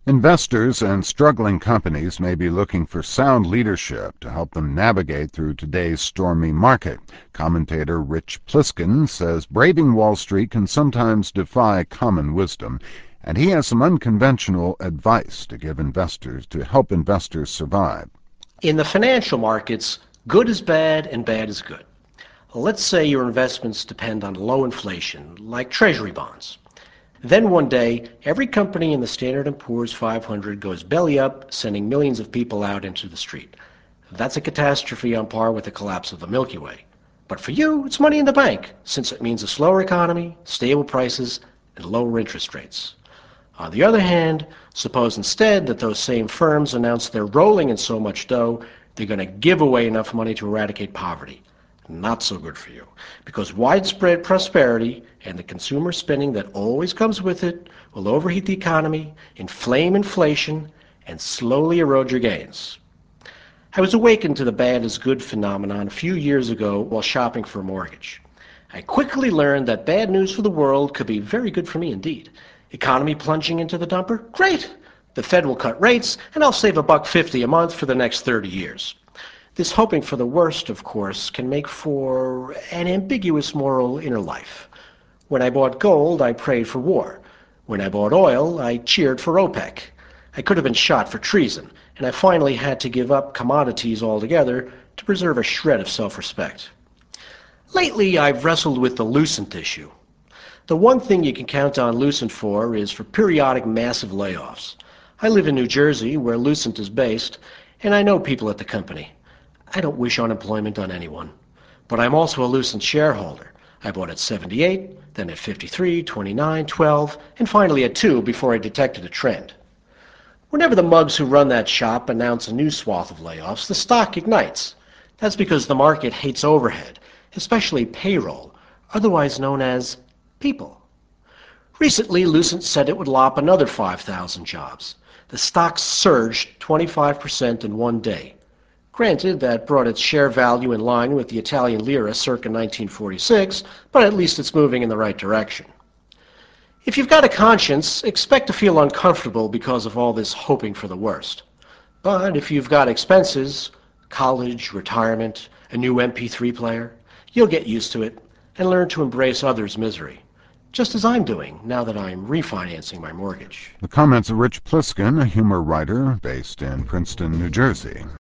Investors and struggling companies may be looking for sound leadership to help them navigate through today's stormy market. Commentator Rich Pliskin says braving Wall Street can sometimes defy common wisdom, and he has some unconventional advice to give investors to help investors survive. In the financial markets, good is bad and bad is good. Let's say your investments depend on low inflation, like treasury bonds. Then one day, every company in the Standard & Poor's 500 goes belly up, sending millions of people out into the street. That's a catastrophe on par with the collapse of the Milky Way. But for you, it's money in the bank, since it means a slower economy, stable prices, and lower interest rates. On the other hand, suppose instead that those same firms announce they're rolling in so much dough, they're going to give away enough money to eradicate poverty. Not so good for you, because widespread prosperity and the consumer spending that always comes with it will overheat the economy, inflame inflation, and slowly erode your gains. I was awakened to the bad is good phenomenon a few years ago while shopping for a mortgage. I quickly learned that bad news for the world could be very good for me indeed. Economy plunging into the dumper? Great! The Fed will cut rates, and I'll save $1.50 a month for the next 30 years. This hoping for the worst, of course, can make for an ambiguous moral inner life. When I bought gold, I prayed for war. When I bought oil, I cheered for OPEC. I could have been shot for treason, and I finally had to give up commodities altogether to preserve a shred of self-respect. Lately, I've wrestled with the Lucent issue. The one thing you can count on Lucent for is for periodic massive layoffs. I live in New Jersey, where Lucent is based, and I know people at the company. I don't wish unemployment on anyone. But I'm also a Lucent shareholder. I bought at 78, then at 53, 29, 12, and finally at 2 before I detected a trend. Whenever the mugs who run that shop announce a new swath of layoffs, the stock ignites. That's because the market hates overhead, especially payroll, otherwise known as people. Recently, Lucent said it would lop another 5,000 jobs. The stock surged 25% in one day. Granted, that brought its share value in line with the Italian lira circa 1946, but at least it's moving in the right direction. If you've got a conscience, expect to feel uncomfortable because of all this hoping for the worst. But if you've got expenses, college, retirement, a new MP3 player, you'll get used to it and learn to embrace others' misery, just as I'm doing now that I'm refinancing my mortgage. The comments of Rich Pliskin, a humor writer based in Princeton, New Jersey.